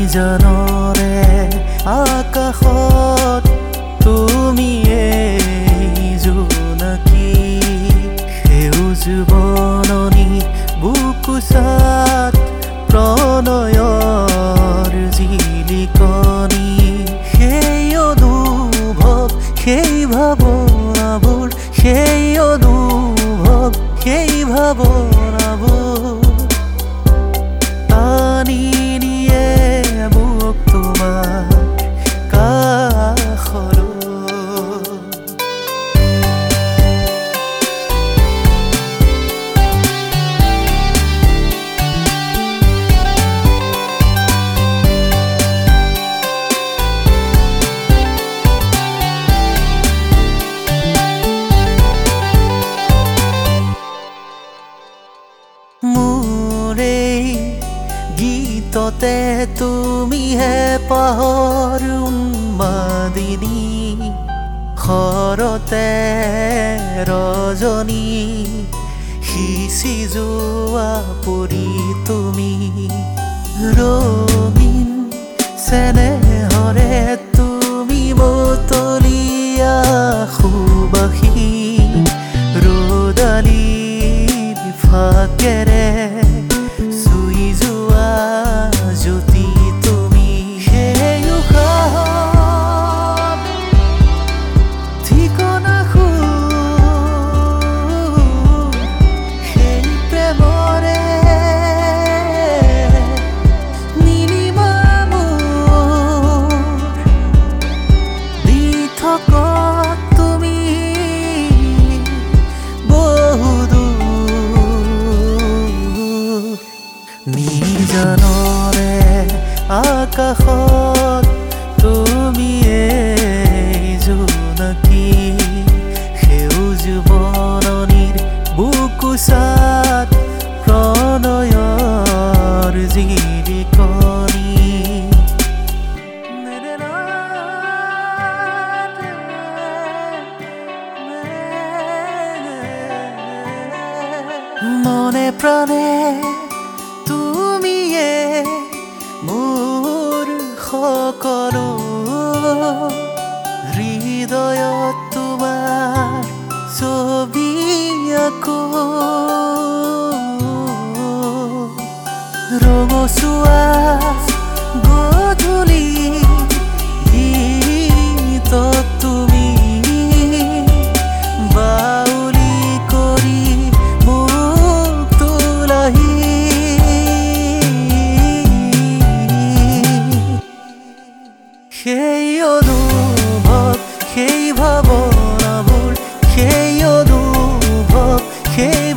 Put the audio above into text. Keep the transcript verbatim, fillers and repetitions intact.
নিজানৰে আকাশত তুমি এই জোনাকী সেউজ বননি বুকুচাত প্ৰণয়ৰ জিলিকনি সেই অনুভৱ সেই ভাৱনাবোৰ সেই অনুভৱ সেই ভাৱনাবোৰ টানি নিয়ে মোক তোমাৰ কাষলৈ গীততে তুমিহে পাহৰ উন্মাদিনী শৰতে ৰজনী সিঁচি যোৱা পৰি তুমি ৰঙীন চেনেহৰে তুমি মতলীয়া সুবাসী ৰ'দালিৰ ফাকেৰে নিজানৰে আকাশত তুমি এই জোনাকী সেউজ বননিৰ বুকুচাত প্ৰণয়ৰ জিলিকনি মনে প্ৰাণে তুমিয়ে মোৰ সকলো হৃদয়ত তোমাৰ ছবি আঁকো ৰঙচুৱা গধূলি গীতত তুমি বাউলি কৰি মোক তোলাহি সেই অনুভৱ সেই ভাৱনাবোৰ সেই অনুভৱ সেই